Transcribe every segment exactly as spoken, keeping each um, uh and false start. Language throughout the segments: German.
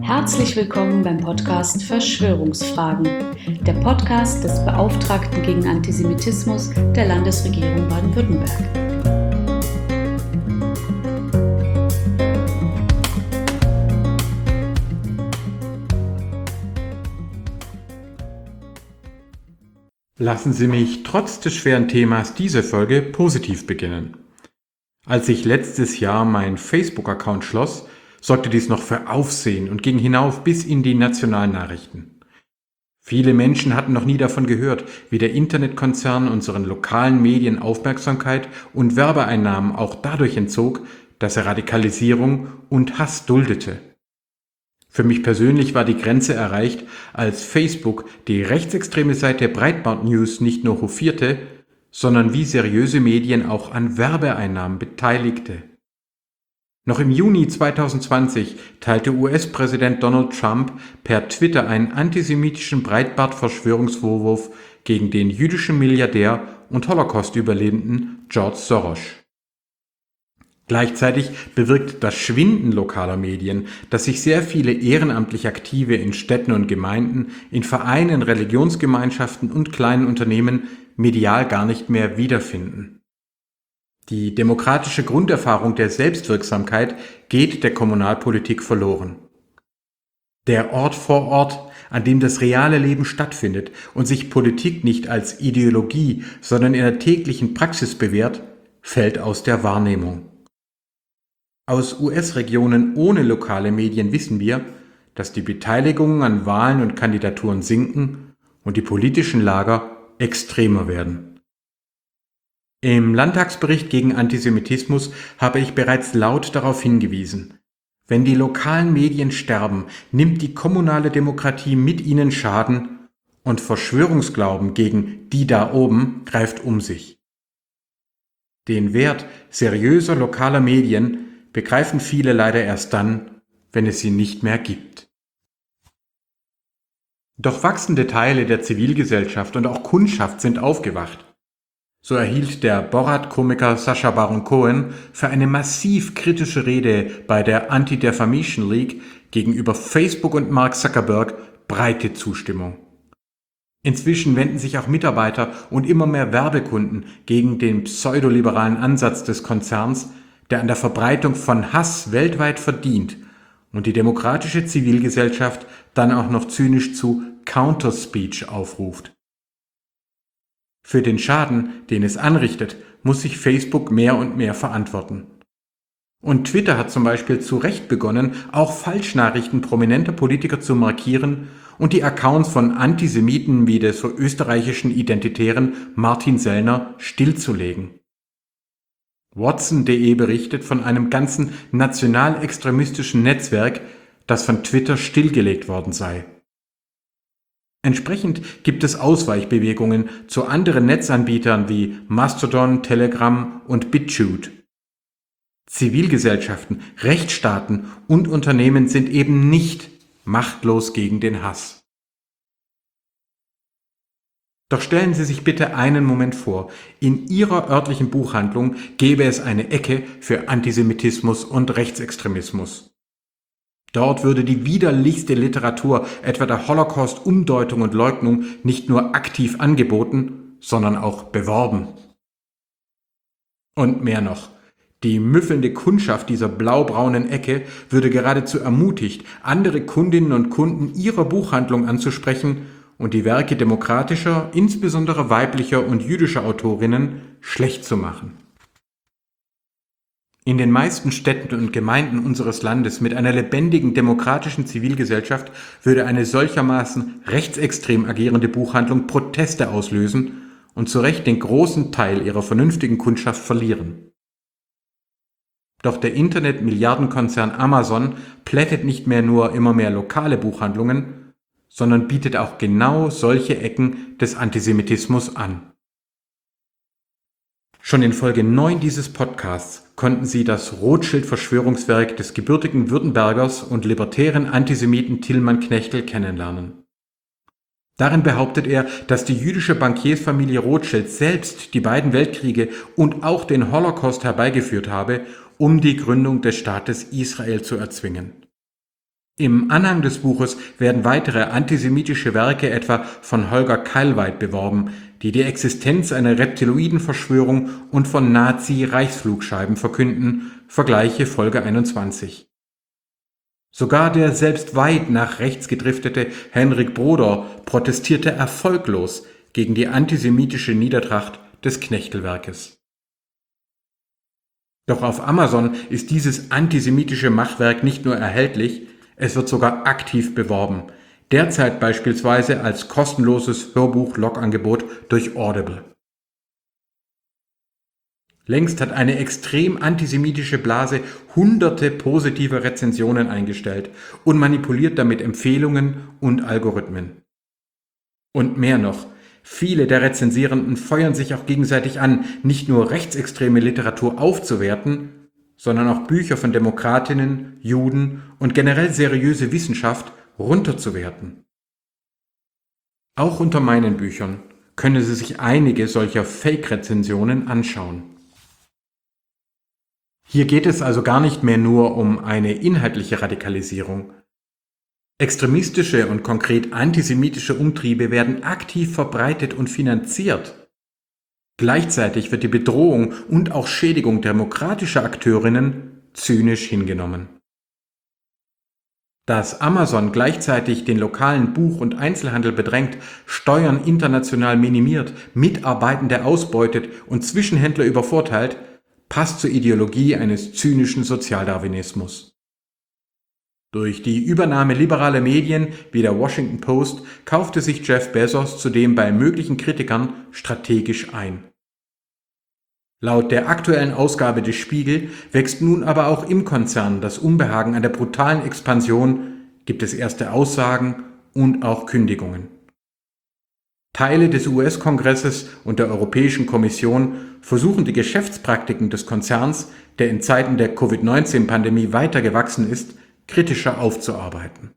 Herzlich willkommen beim Podcast Verschwörungsfragen, der Podcast des Beauftragten gegen Antisemitismus der Landesregierung Baden-Württemberg. Lassen Sie mich trotz des schweren Themas diese Folge positiv beginnen. Als ich letztes Jahr meinen Facebook-Account schloss, sorgte dies noch für Aufsehen und ging hinauf bis in die nationalen Nachrichten. Viele Menschen hatten noch nie davon gehört, wie der Internetkonzern unseren lokalen Medien Aufmerksamkeit und Werbeeinnahmen auch dadurch entzog, dass er Radikalisierung und Hass duldete. Für mich persönlich war die Grenze erreicht, als Facebook die rechtsextreme Seite Breitbart News nicht nur hofierte, sondern wie seriöse Medien auch an Werbeeinnahmen beteiligte. Noch im Juni zweitausendzwanzig teilte U S-Präsident Donald Trump per Twitter einen antisemitischen Breitbart-Verschwörungsvorwurf gegen den jüdischen Milliardär und Holocaust-Überlebenden George Soros. Gleichzeitig bewirkt das Schwinden lokaler Medien, dass sich sehr viele ehrenamtlich Aktive in Städten und Gemeinden, in Vereinen, Religionsgemeinschaften und kleinen Unternehmen medial gar nicht mehr wiederfinden. Die demokratische Grunderfahrung der Selbstwirksamkeit geht der Kommunalpolitik verloren. Der Ort vor Ort, an dem das reale Leben stattfindet und sich Politik nicht als Ideologie, sondern in der täglichen Praxis bewährt, fällt aus der Wahrnehmung. Aus U S-Regionen ohne lokale Medien wissen wir, dass die Beteiligungen an Wahlen und Kandidaturen sinken und die politischen Lager extremer werden. Im Landtagsbericht gegen Antisemitismus habe ich bereits laut darauf hingewiesen. Wenn die lokalen Medien sterben, nimmt die kommunale Demokratie mit ihnen Schaden und Verschwörungsglauben gegen die da oben greift um sich. Den Wert seriöser lokaler Medien begreifen viele leider erst dann, wenn es sie nicht mehr gibt. Doch wachsende Teile der Zivilgesellschaft und auch Kundschaft sind aufgewacht. So erhielt der Borat-Komiker Sacha Baron Cohen für eine massiv kritische Rede bei der Anti-Defamation League gegenüber Facebook und Mark Zuckerberg breite Zustimmung. Inzwischen wenden sich auch Mitarbeiter und immer mehr Werbekunden gegen den pseudoliberalen Ansatz des Konzerns, der an der Verbreitung von Hass weltweit verdient und die demokratische Zivilgesellschaft dann auch noch zynisch zu Counterspeech aufruft. Für den Schaden, den es anrichtet, muss sich Facebook mehr und mehr verantworten. Und Twitter hat zum Beispiel zu Recht begonnen, auch Falschnachrichten prominenter Politiker zu markieren und die Accounts von Antisemiten wie des österreichischen Identitären Martin Sellner stillzulegen. Watson punkt de berichtet von einem ganzen nationalextremistischen Netzwerk, das von Twitter stillgelegt worden sei. Entsprechend gibt es Ausweichbewegungen zu anderen Netzanbietern wie Mastodon, Telegram und BitChute. Zivilgesellschaften, Rechtsstaaten und Unternehmen sind eben nicht machtlos gegen den Hass. Doch stellen Sie sich bitte einen Moment vor, in Ihrer örtlichen Buchhandlung gäbe es eine Ecke für Antisemitismus und Rechtsextremismus. Dort würde die widerlichste Literatur, etwa der Holocaust-Umdeutung und Leugnung, nicht nur aktiv angeboten, sondern auch beworben. Und mehr noch, die müffelnde Kundschaft dieser blau-braunen Ecke würde geradezu ermutigt, andere Kundinnen und Kunden ihrer Buchhandlung anzusprechen und die Werke demokratischer, insbesondere weiblicher und jüdischer Autorinnen schlecht zu machen. In den meisten Städten und Gemeinden unseres Landes mit einer lebendigen demokratischen Zivilgesellschaft würde eine solchermaßen rechtsextrem agierende Buchhandlung Proteste auslösen und zu Recht den großen Teil ihrer vernünftigen Kundschaft verlieren. Doch der Internet-Milliardenkonzern Amazon plättet nicht mehr nur immer mehr lokale Buchhandlungen, sondern bietet auch genau solche Ecken des Antisemitismus an. Schon in Folge neun dieses Podcasts konnten Sie das Rothschild-Verschwörungswerk des gebürtigen Württembergers und libertären Antisemiten Tilman Knechtel kennenlernen. Darin behauptet er, dass die jüdische Bankiersfamilie Rothschild selbst die beiden Weltkriege und auch den Holocaust herbeigeführt habe, um die Gründung des Staates Israel zu erzwingen. Im Anhang des Buches werden weitere antisemitische Werke etwa von Holger Keilweit beworben, die die Existenz einer Reptiloiden-Verschwörung und von Nazi-Reichsflugscheiben verkünden, vergleiche Folge einundzwanzig. Sogar der selbst weit nach rechts gedriftete Henrik Broder protestierte erfolglos gegen die antisemitische Niedertracht des Knechtelwerkes. Doch auf Amazon ist dieses antisemitische Machwerk nicht nur erhältlich, es wird sogar aktiv beworben, derzeit beispielsweise als kostenloses Hörbuch-Log-Angebot durch Audible. Längst hat eine extrem antisemitische Blase hunderte positive Rezensionen eingestellt und manipuliert damit Empfehlungen und Algorithmen. Und mehr noch, viele der Rezensierenden feuern sich auch gegenseitig an, nicht nur rechtsextreme Literatur aufzuwerten, sondern auch Bücher von Demokratinnen, Juden und generell seriöse Wissenschaft runterzuwerten. Auch unter meinen Büchern können Sie sich einige solcher Fake-Rezensionen anschauen. Hier geht es also gar nicht mehr nur um eine inhaltliche Radikalisierung. Extremistische und konkret antisemitische Umtriebe werden aktiv verbreitet und finanziert. Gleichzeitig wird die Bedrohung und auch Schädigung demokratischer Akteurinnen zynisch hingenommen. Dass Amazon gleichzeitig den lokalen Buch- und Einzelhandel bedrängt, Steuern international minimiert, Mitarbeitende ausbeutet und Zwischenhändler übervorteilt, passt zur Ideologie eines zynischen Sozialdarwinismus. Durch die Übernahme liberaler Medien wie der Washington Post kaufte sich Jeff Bezos zudem bei möglichen Kritikern strategisch ein. Laut der aktuellen Ausgabe des Spiegel wächst nun aber auch im Konzern das Unbehagen an der brutalen Expansion, gibt es erste Aussagen und auch Kündigungen. Teile des U S-Kongresses und der Europäischen Kommission versuchen die Geschäftspraktiken des Konzerns, der in Zeiten der Covid neunzehn Pandemie weiter gewachsen ist, kritischer aufzuarbeiten.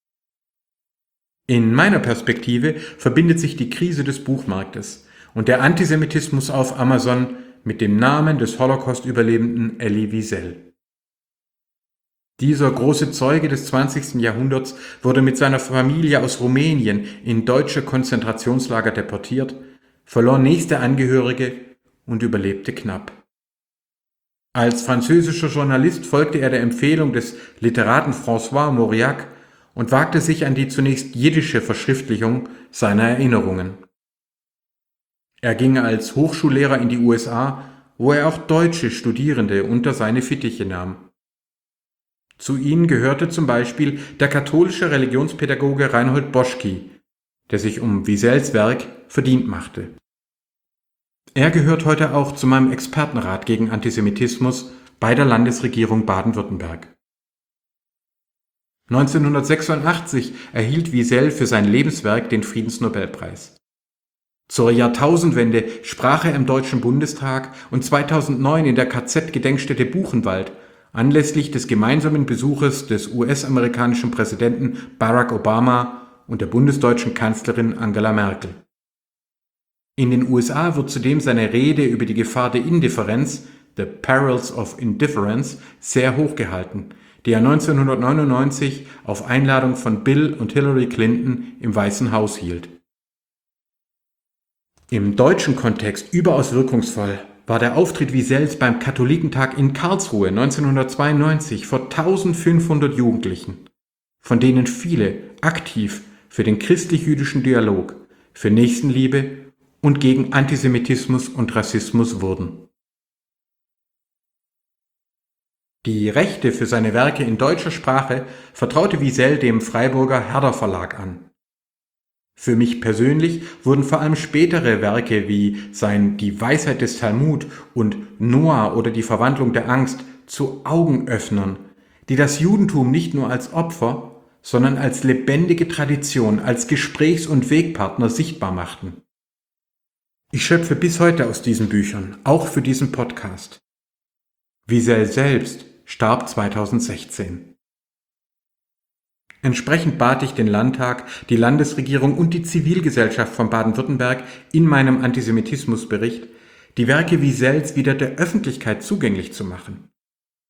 In meiner Perspektive verbindet sich die Krise des Buchmarktes und der Antisemitismus auf Amazon mit dem Namen des Holocaust-Überlebenden Elie Wiesel. Dieser große Zeuge des zwanzigsten Jahrhunderts wurde mit seiner Familie aus Rumänien in deutsche Konzentrationslager deportiert, verlor nächste Angehörige und überlebte knapp. Als französischer Journalist folgte er der Empfehlung des Literaten François Mauriac und wagte sich an die zunächst jiddische Verschriftlichung seiner Erinnerungen. Er ging als Hochschullehrer in die U S A, wo er auch deutsche Studierende unter seine Fittiche nahm. Zu ihnen gehörte zum Beispiel der katholische Religionspädagoge Reinhold Boschki, der sich um Wiesels Werk verdient machte. Er gehört heute auch zu meinem Expertenrat gegen Antisemitismus bei der Landesregierung Baden-Württemberg. neunzehnhundertsechsundachtzig erhielt Wiesel für sein Lebenswerk den Friedensnobelpreis. Zur Jahrtausendwende sprach er im Deutschen Bundestag und zweitausendneun in der K Z-Gedenkstätte Buchenwald anlässlich des gemeinsamen Besuches des U S-amerikanischen Präsidenten Barack Obama und der bundesdeutschen Kanzlerin Angela Merkel. In den U S A wird zudem seine Rede über die Gefahr der Indifferenz, The Perils of Indifference, sehr hoch gehalten, die er neunzehnhundertneunundneunzig auf Einladung von Bill und Hillary Clinton im Weißen Haus hielt. Im deutschen Kontext überaus wirkungsvoll war der Auftritt Wiesels beim Katholikentag in Karlsruhe neunzehnhundertzweiundneunzig vor eintausendfünfhundert Jugendlichen, von denen viele aktiv für den christlich-jüdischen Dialog, für Nächstenliebe und gegen Antisemitismus und Rassismus wurden. Die Rechte für seine Werke in deutscher Sprache vertraute Wiesel dem Freiburger Herder Verlag an. Für mich persönlich wurden vor allem spätere Werke wie sein Die Weisheit des Talmud und Noah oder die Verwandlung der Angst zu Augenöffnern, die das Judentum nicht nur als Opfer, sondern als lebendige Tradition, als Gesprächs- und Wegpartner sichtbar machten. Ich schöpfe bis heute aus diesen Büchern, auch für diesen Podcast. Wiesel selbst starb zweitausendsechzehn. Entsprechend bat ich den Landtag, die Landesregierung und die Zivilgesellschaft von Baden-Württemberg in meinem Antisemitismusbericht, die Werke Wiesels wieder der Öffentlichkeit zugänglich zu machen.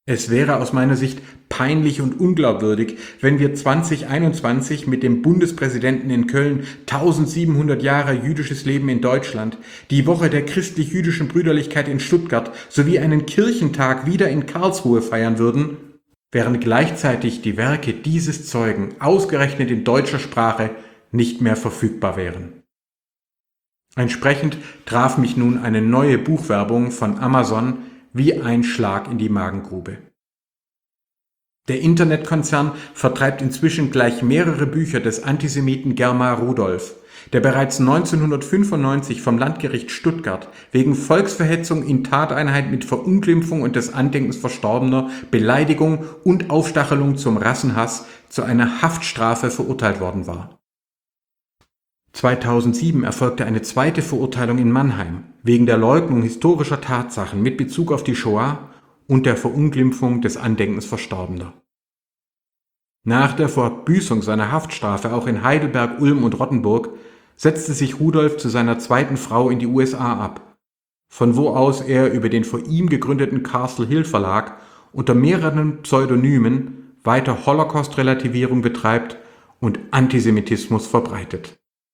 Es wäre aus meiner Sicht peinlich und unglaubwürdig, wenn wir zwanzig einundzwanzig mit dem Bundespräsidenten in Köln tausendsiebenhundert Jahre jüdisches Leben in Deutschland, die Woche der christlich-jüdischen Brüderlichkeit in Stuttgart sowie einen Kirchentag wieder in Karlsruhe feiern würden, während gleichzeitig die Werke dieses Zeugen ausgerechnet in deutscher Sprache nicht mehr verfügbar wären. Entsprechend traf mich nun eine neue Buchwerbung von Amazon wie ein Schlag in die Magengrube. Der Internetkonzern vertreibt inzwischen gleich mehrere Bücher des Antisemiten Germar Rudolph, der bereits neunzehnhundertfünfundneunzig vom Landgericht Stuttgart wegen Volksverhetzung in Tateinheit mit Verunglimpfung und des Andenkens Verstorbener, Beleidigung und Aufstachelung zum Rassenhass zu einer Haftstrafe verurteilt worden war. zweitausendsieben erfolgte eine zweite Verurteilung in Mannheim wegen der Leugnung historischer Tatsachen mit Bezug auf die Shoah und der Verunglimpfung des Andenkens Verstorbener. Nach der Verbüßung seiner Haftstrafe auch in Heidelberg, Ulm und Rottenburg setzte sich Rudolph zu seiner zweiten Frau in die U S A ab, von wo aus er über den von ihm gegründeten Castle Hill Verlag unter mehreren Pseudonymen weiter Holocaust-Relativierung betreibt und Antisemitismus verbreitet.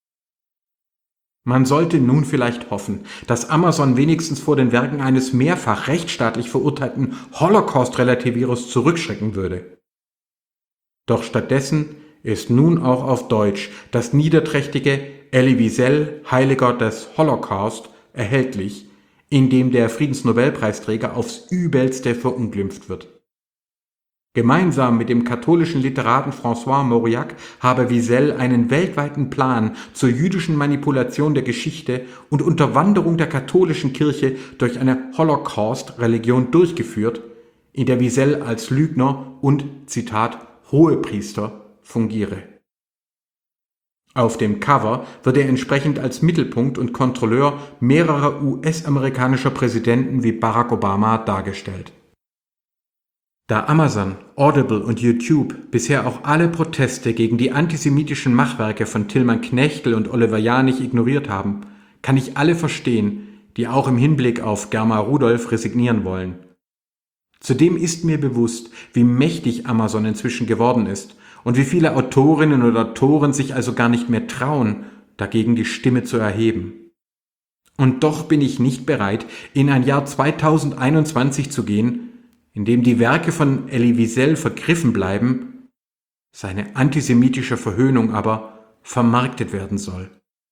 Man sollte nun vielleicht hoffen, dass Amazon wenigstens vor den Werken eines mehrfach rechtsstaatlich verurteilten Holocaust-Relativierers zurückschrecken würde. Doch stattdessen ist nun auch auf Deutsch das niederträchtige Elie Wiesel, Heiliger des Holocaust, erhältlich, in dem der Friedensnobelpreisträger aufs Übelste verunglimpft wird. Gemeinsam mit dem katholischen Literaten François Mauriac habe Wiesel einen weltweiten Plan zur jüdischen Manipulation der Geschichte und Unterwanderung der katholischen Kirche durch eine Holocaust-Religion durchgeführt, in der Wiesel als Lügner und, Zitat, Hohepriester fungiere. Auf dem Cover wird er entsprechend als Mittelpunkt und Kontrolleur mehrerer U S-amerikanischer Präsidenten wie Barack Obama dargestellt. Da Amazon, Audible und YouTube bisher auch alle Proteste gegen die antisemitischen Machwerke von Tilman Knechtel und Oliver Janich ignoriert haben, kann ich alle verstehen, die auch im Hinblick auf Germar Rudolph resignieren wollen. Zudem ist mir bewusst, wie mächtig Amazon inzwischen geworden ist und wie viele Autorinnen und Autoren sich also gar nicht mehr trauen, dagegen die Stimme zu erheben. Und doch bin ich nicht bereit, in ein Jahr zweitausendeinundzwanzig zu gehen, in dem die Werke von Elie Wiesel vergriffen bleiben, seine antisemitische Verhöhnung aber vermarktet werden soll.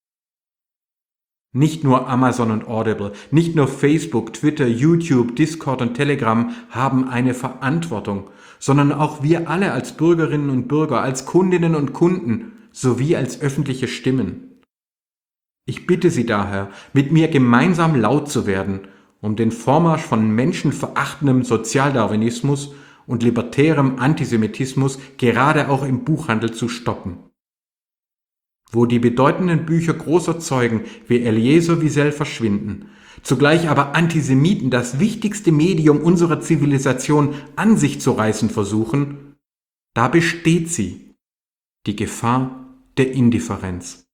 Nicht nur Amazon und Audible, nicht nur Facebook, Twitter, YouTube, Discord und Telegram haben eine Verantwortung, sondern auch wir alle als Bürgerinnen und Bürger, als Kundinnen und Kunden sowie als öffentliche Stimmen. Ich bitte Sie daher, mit mir gemeinsam laut zu werden, um den Vormarsch von menschenverachtendem Sozialdarwinismus und libertärem Antisemitismus gerade auch im Buchhandel zu stoppen. Wo die bedeutenden Bücher großer Zeugen wie Eliezer Wiesel verschwinden, zugleich aber Antisemiten das wichtigste Medium unserer Zivilisation an sich zu reißen versuchen, da besteht sie, die Gefahr der Indifferenz.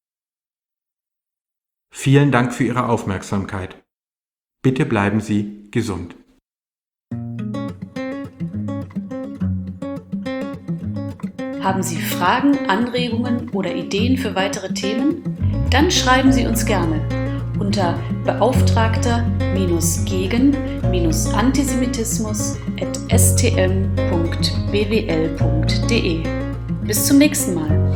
Vielen Dank für Ihre Aufmerksamkeit. Bitte bleiben Sie gesund. Haben Sie Fragen, Anregungen oder Ideen für weitere Themen? Dann schreiben Sie uns gerne unter beauftragter-gegen Antisemitismus at s t m punkt b w l punkt d e. Bis zum nächsten Mal.